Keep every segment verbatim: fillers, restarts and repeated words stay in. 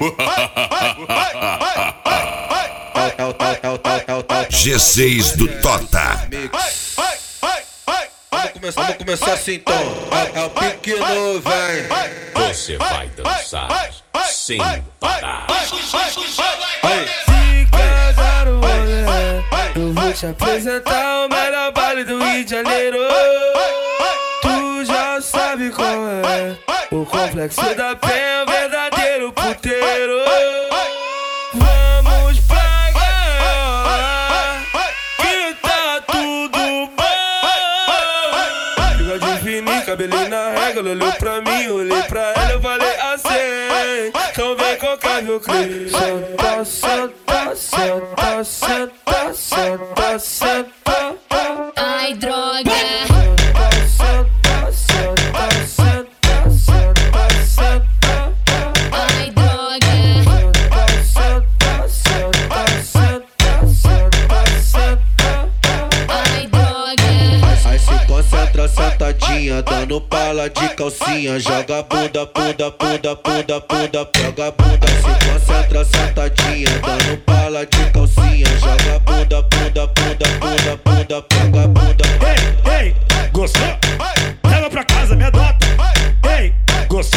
G seis do Tota. Vamos começar, vamos começar assim então. É, é o pequeno, vem. Você vai dançar sem parar. Se casar o rolê, eu vou te apresentar o melhor baile do Rio de Janeiro. Tu já sabe qual é o complexo da Penha, verdadeiro puteiro. Vamos pra gaiola, que tá tudo bom. Bigode fininho, cabelinho na régua. Ela olhou pra mim, olhei pra ela, eu falei assim: então vem com cabelo clean. Senta, senta, senta, senta, senta, senta. Ai, droga. Senta, senta, senta, senta, senta. Ai, droga. Senta, senta, senta, senta, senta. Ai, droga. Aí se concentra sentadinha, dando pala de calcinha. Joga bunda, bunda, bunda, bunda, bunda, joga bunda. Se concentra sentadinha, dando pala de calcinha. Joga bunda, bunda, bunda, bunda, bunda, joga bunda. Ei, ei, gostou? Leva pra casa, me adota. Ei, gostou?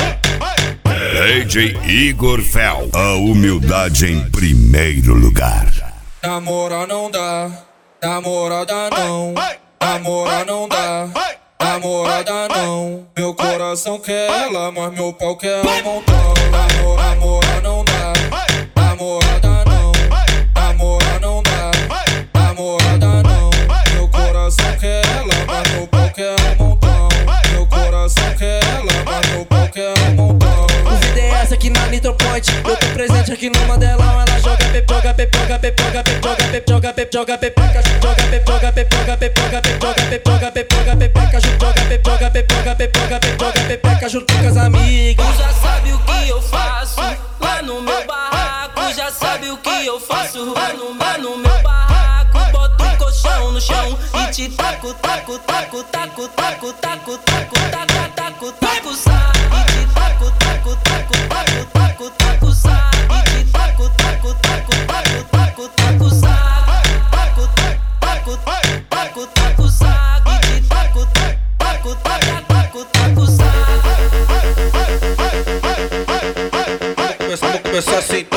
D J Igor Fel, a humildade em primeiro lugar. Namorar não dá, namorada não. Namorar não dá, namorada não. Meu coração quer ela, mas meu pau quer um montão. Namor, namorar não dá, namorada não. Namorar não dá, namorada não. Meu coração quer ela, mas meu pau quer um montão. Meu coração quer ela, mas meu pau quer um montão. Convidei essa aqui na Nitro Point. Eu tô presente aqui no Mandelão. Ela joga pep, joga pep, joga pep, joga pep, joga pep, joga pep, joga pep, joga pep, joga pep, joga pep, joga pep, joga pep, joga pep, joga pep, joga pep, joga pep, joga pep, joga pep, joga pep, junto com as amigas. Tu já sabe o que eu faço lá no meu barraco. Já sabe o que eu faço lá no, lá no meu barraco. Boto o colchão no chão e te taco, taco, taco, taco, taco, taco, taco, taco, taco, taco, sa. E te taco, taco, taco, taco, taco, taco, sa. E te taco, taco, taco, taco, taco, taco, sa. Taco, taco, taco, taco, sa. E te taco, taco, taco, taco, taco, sa. Vamos começar assim então.